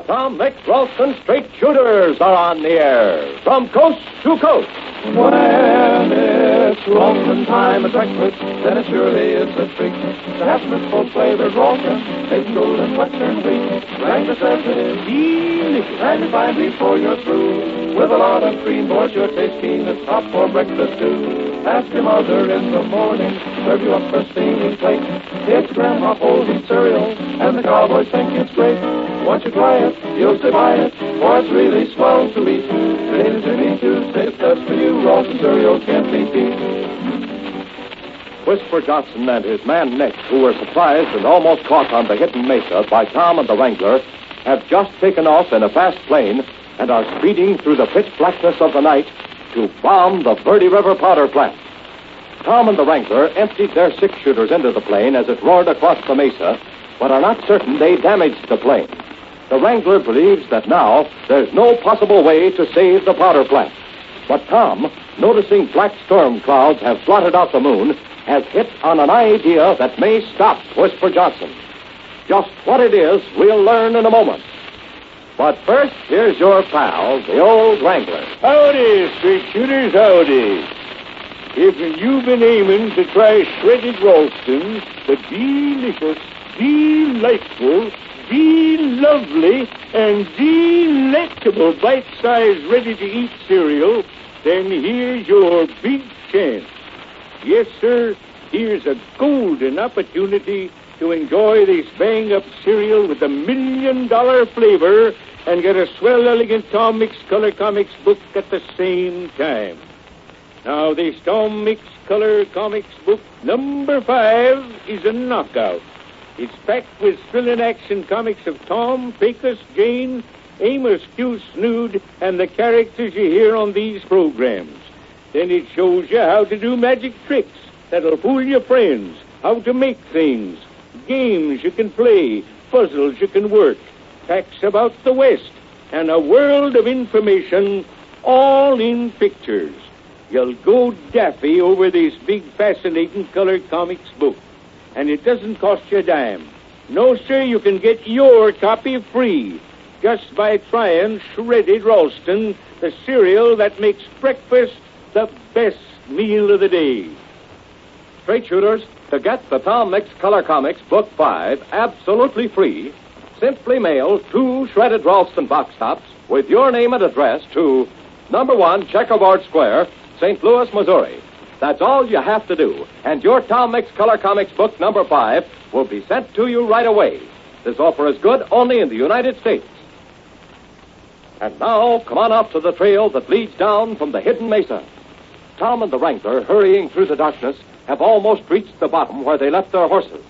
Tom Mix Ralston Straight Shooters are on the air from coast to coast. When it's Ralston time at breakfast, then it surely is a treat to have Smithful flavored Ralston, baked golden western wheat. Wrangler says it is delicious, and you find before you're through with a lot of cream, boys, your taste keen. It's top for breakfast too. Ask your mother in the morning, serve you up a steaming plate. It's Grandma Foley's cereal, and the cowboys think it's great. Once you try it, you'll stay by it, for it's really swell to eat. Today to Jimmy Tuesday, it's best for you. Ralston cereal can't be beat. Whisper Johnson and his man Nick, who were surprised and almost caught on the hidden mesa by Tom and the Wrangler, have just taken off in a fast plane and are speeding through the pitch blackness of the night to bomb the Verde River powder plant. Tom and the Wrangler emptied their six-shooters into the plane as it roared across the mesa, but are not certain they damaged the plane. The Wrangler believes that now there's no possible way to save the powder plant. But Tom, noticing black storm clouds have blotted out the moon, has hit on an idea that may stop Whisper Johnson. Just what it is, we'll learn in a moment. But first, here's your pal, the old Wrangler. Howdy, Straight Shooters, howdy. If you've been aiming to try shredded Ralston, the delicious, delightful, lovely, and delectable bite-sized ready-to-eat cereal, then here's your big chance. Yes, sir, here's a golden opportunity to enjoy this bang-up cereal with a $1 million flavor and get a swell, elegant Tom Mix Color Comics book at the same time. Now, this Tom Mix Color Comics book number 5 is a knockout. It's packed with thrilling action comics of Tom, Pecos, Jane, Amos, Q, Snood, and the characters you hear on these programs. Then it shows you how to do magic tricks that'll fool your friends, how to make things, games you can play, puzzles you can work, facts about the West, and a world of information, all in pictures. You'll go daffy over this big, fascinating color comics book. And it doesn't cost you a dime. No, sir, you can get your copy free just by trying shredded Ralston, the cereal that makes breakfast the best meal of the day. Straight Shooters, to get the Tom Mix Color Comics Book 5 absolutely free, simply mail 2 shredded Ralston box tops with your name and address to number 1 Checkerboard Square, St. Louis, Missouri. That's all you have to do, and your Tom Mix Color Comics Book number 5 will be sent to you right away. This offer is good only in the United States. And now, come on up to the trail that leads down from the hidden mesa. Tom and the Wrangler, hurrying through the darkness, have almost reached the bottom where they left their horses.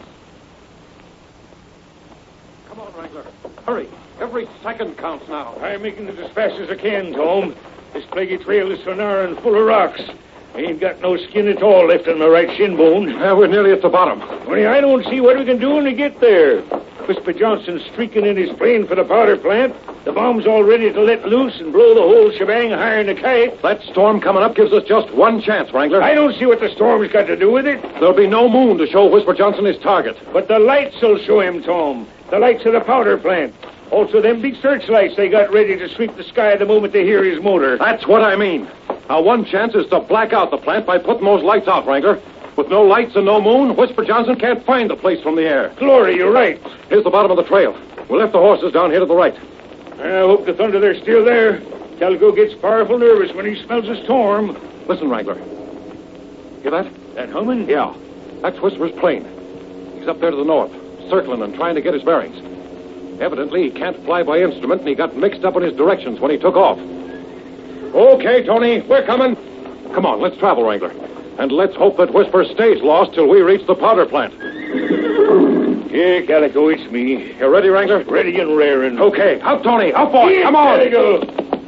Come on, Wrangler. Hurry. Every second counts now. I'm making it as fast as I can, Tom. This plaguey trail is so narrow and full of rocks. I ain't got no skin at all left on my right shin bone. We're nearly at the bottom. Only I don't see what we can do when we get there. Whisper Johnson's streaking in his plane for the powder plant. The bomb's all ready to let loose and blow the whole shebang higher than a kite. That storm coming up gives us just one chance, Wrangler. I don't see what the storm's got to do with it. There'll be no moon to show Whisper Johnson his target. But the lights will show him, Tom. The lights of the powder plant. Also, them big searchlights they got ready to sweep the sky the moment they hear his motor. That's what I mean. Our one chance is to black out the plant by putting those lights out, Wrangler. With no lights and no moon, Whisper Johnson can't find the place from the air. Glory, you're right. Here's the bottom of the trail. We left the horses down here to the right. I hope the thunder they're still there. Calico gets powerful nervous when he smells a storm. Listen, Wrangler. Hear that? That humming? Yeah. That's Whisper's plane. He's up there to the north, circling and trying to get his bearings. Evidently, he can't fly by instrument, and he got mixed up in his directions when he took off. Okay, Tony, we're coming. Come on, let's travel, Wrangler. And let's hope that Whisper stays lost till we reach the powder plant. Here, Calico, it's me. You ready, Wrangler? Ready and raring. Okay, up, Tony. Up, boy. Here, come on. Calico.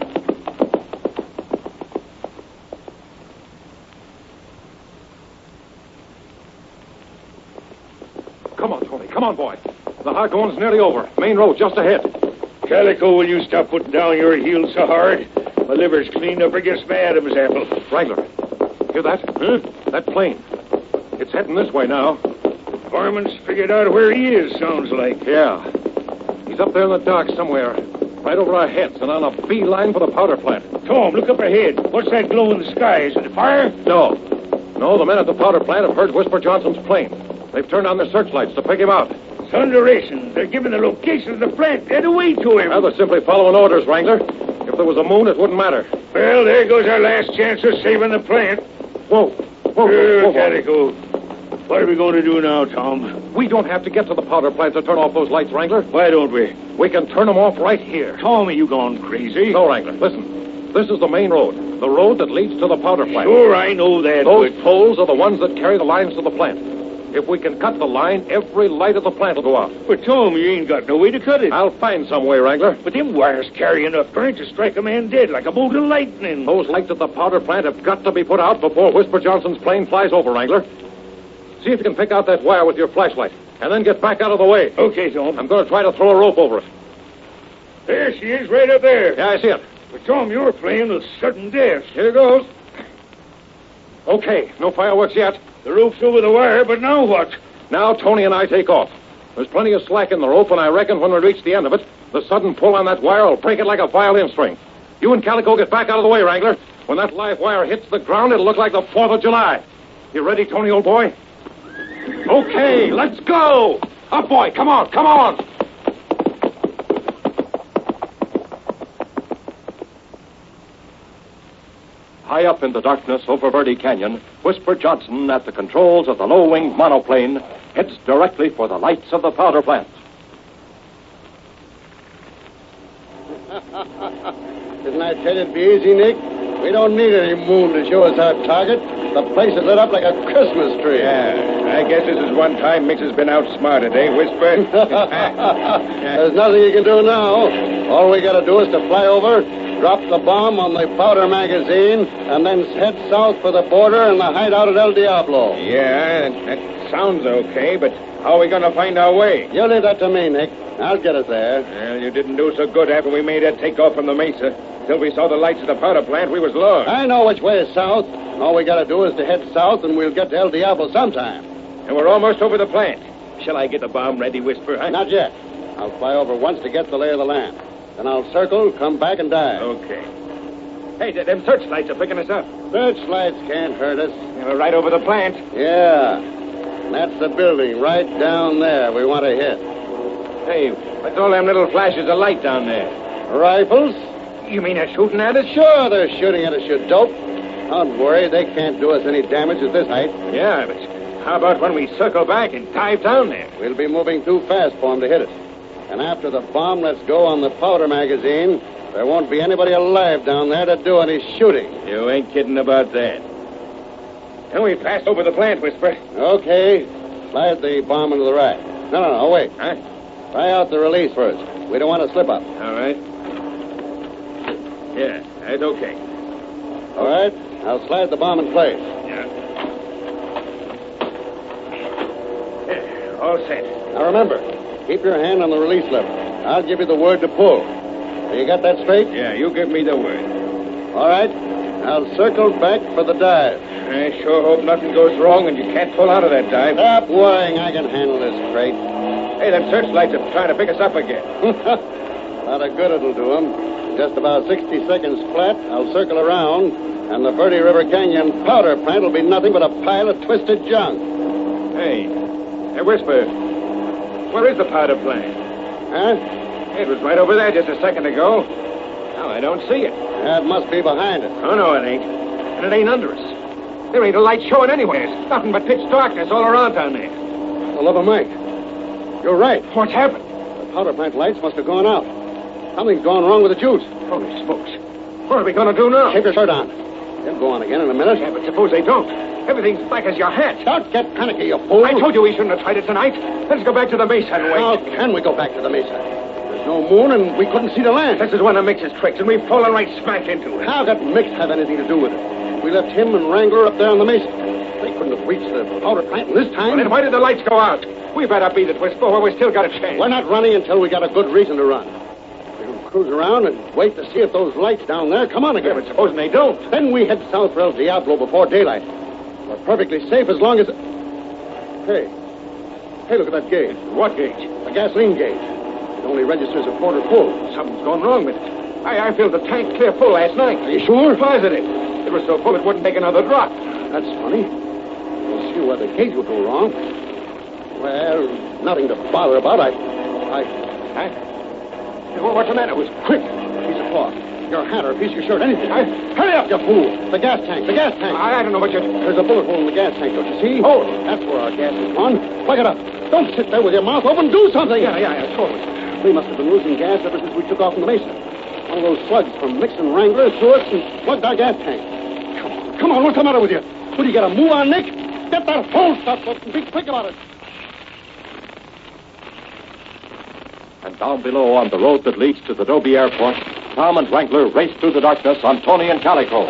Come on, Tony. Come on, boy. The Hargone's nearly over. Main road just ahead. Calico, will you stop putting down your heels so hard? My liver's cleaned up against my Adam's apple. Wrangler, hear that? Huh? That plane. It's heading this way now. Foreman's figured out where he is, sounds like. Yeah. He's up there in the dark somewhere, Right over our heads and on a beeline for the powder plant. Tom, look up ahead. What's that glow in the sky? Is it fire? No. No, the men at the powder plant have heard Whisper Johnson's plane. They've turned on their searchlights to pick him out. Thunderation. They're giving the location of the plant. Head away to him. Now, they're simply following orders, Wrangler. If there was a moon, it wouldn't matter. Well, there goes our last chance of saving the plant. Whoa. Whoa. Calico. What are we going to do now, Tom? We don't have to get to the powder plant to turn off those lights, Wrangler. Why don't we? We can turn them off right here. Tom, are you gone crazy? No, Wrangler, listen. This is the main road. The road that leads to the powder plant. Sure, I know that, Those poles are the ones that carry the lines to the plant. If we can cut the line, every light of the plant will go out. But, Tom, you ain't got no way to cut it. I'll find some way, Wrangler. But them wires carry enough current to strike a man dead like a bolt of lightning. Those lights at the powder plant have got to be put out before Whisper Johnson's plane flies over, Wrangler. See if you can pick out that wire with your flashlight, and then get back out of the way. Okay, Tom. I'm going to try to throw a rope over it. There she is, right up there. Yeah, I see it. But, Tom, you're playing with sudden death. Here goes. Okay, no fireworks yet. The rope's over the wire, but now what? Now Tony and I take off. There's plenty of slack in the rope, and I reckon when we reach the end of it, the sudden pull on that wire will break it like a violin string. You and Calico get back out of the way, Wrangler. When that live wire hits the ground, it'll look like the 4th of July. You ready, Tony, old boy? Okay, let's go! Up, boy, come on, come on! High up in the darkness over Verde Canyon, Whisper Johnson, at the controls of the low-winged monoplane, heads directly for the lights of the powder plant. Didn't I tell you it'd be easy, Nick? We don't need any moon to show us our target. The place is lit up like a Christmas tree. Yeah, I guess this is one time Mix has been outsmarted, eh, Whisper? There's nothing you can do now. All we gotta do is to fly over, drop the bomb on the powder magazine, and then head south for the border and the hideout at El Diablo. Yeah, that sounds okay, but how are we going to find our way? You leave that to me, Nick. I'll get us there. Well, you didn't do so good after we made that takeoff from the mesa. Till we saw the lights of the powder plant, we was lost. I know which way is south. All we gotta do is to head south, and we'll get to El Diablo sometime. And we're almost over the plant. Shall I get the bomb ready, Whisper, huh? Not yet. I'll fly over once to get the lay of the land. Then I'll circle, come back, and dive. Okay. Hey, them searchlights are picking us up. Searchlights can't hurt us. We're right over the plant. Yeah. And that's the building right down there we want to hit. Hey, what's all them little flashes of light down there? Rifles? You mean they're shooting at us? Sure, they're shooting at us, you dope. Don't worry, they can't do us any damage at this height. Yeah, but how about when we circle back and dive down there? We'll be moving too fast for them to hit us. And after the bomb lets go on the powder magazine, there won't be anybody alive down there to do any shooting. You ain't kidding about that. And we passed over the plant, Whisper. Okay. Slide the bomb into the rack. No, wait. Huh? Try out the release first. We don't want to slip up. All right. Yeah, that's okay. All right. I'll slide the bomb in place. Yeah. Yeah, all set. Now remember, keep your hand on the release lever. I'll give you the word to pull. So you got that straight? Yeah, you give me the word. All right. I'll circle back for the dive. I sure hope nothing goes wrong and you can't pull out of that dive. Stop worrying. I can handle this crate. Hey, them searchlights are trying to pick us up again. Not a good it'll do 'em. Just about 60 seconds flat, I'll circle around, and the Verde River Canyon powder plant will be nothing but a pile of twisted junk. Hey, Whisper, where is the powder plant? Huh? It was right over there just a second ago. Now I don't see it. That must be behind us. Oh, no, it ain't. And it ain't under us. There ain't a light showing anywhere. It's nothing but pitch darkness all around down there. For the love of Mike. You're right. What's happened? The powder plant lights must have gone out. Something's gone wrong with the juice. Holy smokes. What are we going to do now? Keep your shirt on. They'll go on again in a minute. Yeah, but suppose they don't. Everything's black as your hat. Don't get panicky, you fool. I told you we shouldn't have tried it tonight. Let's go back to the mesa and wait. How can we go back to the mesa? There's no moon and we couldn't see the land. This is one of Mix's tricks, and we've fallen right smack into it. How could Mix have anything to do with it? We left him and Wrangler up there on the mesa. They couldn't have reached the powder plant in this time. Well, then why did the lights go out? We better beat it, Whisper, while we still got a chance. We're not running until we got a good reason to run. We'll cruise around and wait to see if those lights down there come on Yeah, again. but supposing they don't. Then we head south for El Diablo before daylight. We're perfectly safe as long as... Hey, look at that gauge. What gauge? A gasoline gauge. It only registers a quarter full. Something's gone wrong with it. I filled the tank clear full last night. Are you sure? Positive. It was so full it wouldn't take another drop. That's funny. We'll see where the gauge will go wrong. Well, nothing to bother about. Well, what's the matter? Quick! Piece of cloth. Your hat or a piece of your shirt, anything. Hurry up, you fool! The gas tank. I don't know what you're... There's a bullet hole in the gas tank, don't you see? Oh! That's where our gas is gone. Plug it up. Don't sit there with your mouth open. Do something! Yeah, sure. We must have been losing gas ever since we took off from the Mesa. One of those slugs from Nixon Wrangler threw us and plugged our gas tank. Come on, what's the matter with you? What, do you got a move on, Nick? Get that whole stuff up and be quick about it. And down below on the road that leads to the Dobie Airport, Tom and Wrangler race through the darkness on Tony and Calico.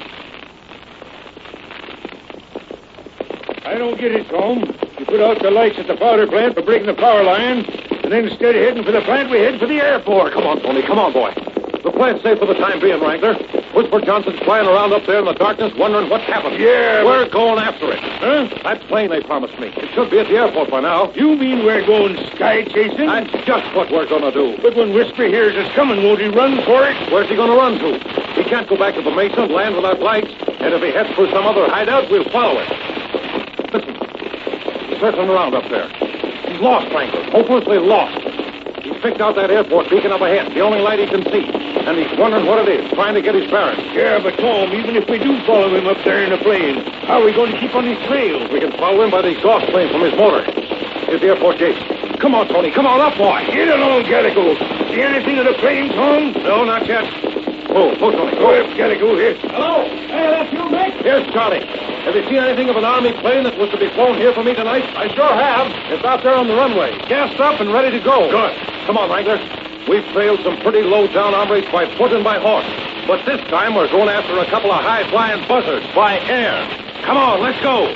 I don't get it, Tom. You put out the lights at the powder plant for breaking the power line, and then instead of heading for the plant, we head for the airport. Come on, Tony. Come on, boy. The plant's safe for the time being, Wrangler. Whisper Johnson's flying around up there in the darkness wondering what's happened. Yeah, We're going after it. Huh? That plane they promised me. It should be at the airport by now. You mean we're going sky chasing? That's just what we're going to do. But when Whisper hears us coming, won't he run for it? Where's he going to run to? He can't go back to the Mesa and land without lights. And if he heads for some other hideout, we'll follow it. Listen. He's circling around up there. He's lost, Wrangler. Hopelessly lost. He's picked out that airport beacon up ahead, the only light he can see. And he's wondering what it is, trying to get his bearings. Yeah, but Tom, even if we do follow him up there in the plane, how are we going to keep on his trail? We can follow him by the exhaust flame from his motor. Here's the airport gate. Come on, Tony. Come on up, boy. Get along, Calico. See anything of the plane, Tom? No, not yet. Oh, Tony. Go ahead, Calico, here. Hello. Hey, that's you, Mick? Here's Charlie. Have you seen anything of an Army plane that was to be flown here for me tonight? I sure have. It's out there on the runway, gassed up and ready to go. Good. Come on, Wrangler. We've trailed some pretty low-down hombres by foot and by horse. But this time we're going after a couple of high-flying buzzards by air. Come on, let's go.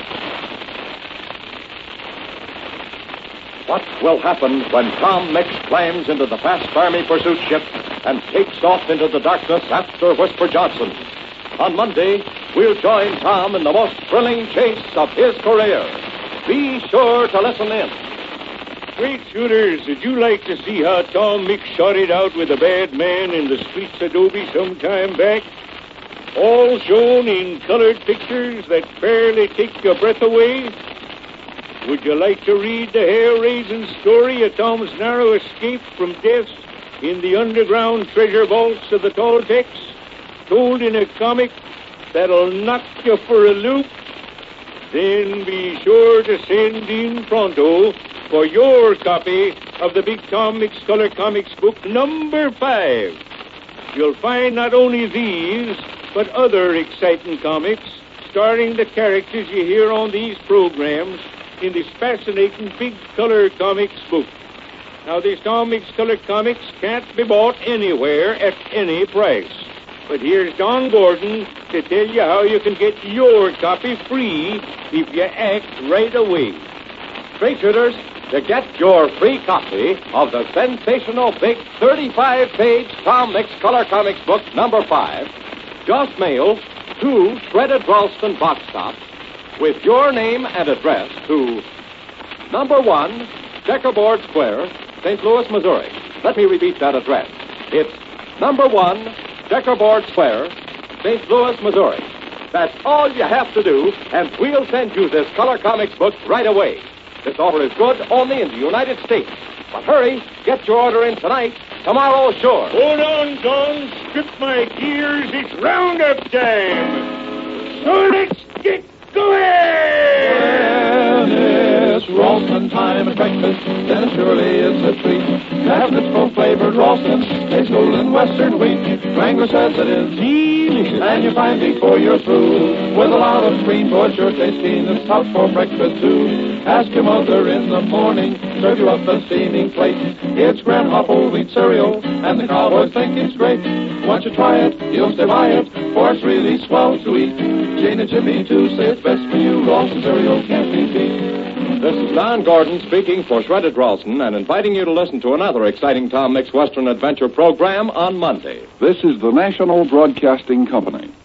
What will happen when Tom Mix climbs into the fast Army pursuit ship and takes off into the darkness after Whisper Johnson? On Monday, we'll join Tom in the most thrilling chase of his career. Be sure to listen in. Great shooters, would you like to see how Tom Mix shot it out with a bad man in the streets of Dobie some time back? All shown in colored pictures that fairly take your breath away? Would you like to read the hair-raising story of Tom's narrow escape from death in the underground treasure vaults of the Toltecs, told in a comic that'll knock you for a loop? Then be sure to send in pronto for your copy of the Big Tom Mix Color Comics book number 5. You'll find not only these, but other exciting comics starring the characters you hear on these programs in this fascinating Big Color Comics book. Now, these Tom Mix Color Comics can't be bought anywhere at any price. But here's Don Gordon to tell you how you can get your copy free if you act right away. Straight shooters, to get your free copy of the sensational big 35-page Tom Mix Color Comics book number 5, just mail 2 shredded Ralston box tops with your name and address to number 1, Checkerboard Square, St. Louis, Missouri. Let me repeat that address. It's number 1, Checkerboard Square, St. Louis, Missouri. That's all you have to do, and we'll send you this Color Comics book right away. This offer is good only in the United States. But hurry, get your order in tonight. Tomorrow, sure. Hold on, Don. Strip my gears. It's roundup time. So let's get going. When it's Ralston time at breakfast, then it surely is a treat. Cabinets full flavored Ralston, tastes golden western wheat. Wrangler says it is delicious, and you find before you're through with a lot of cream, boy, sure tastes keen. It's hot for breakfast too. Ask your mother in the morning, serve you up a steaming plate. It's Grandma whole wheat cereal, and the cowboys think it's great. Once you try it, you'll stay by it, for it's really swell to eat. Jane and Jimmy too say it's best for you. Ralston cereal can't be beat. This is Don Gordon speaking for Shredded Ralston and inviting you to listen to another exciting Tom Mix Western Adventure program on Monday. This is the National Broadcasting Company.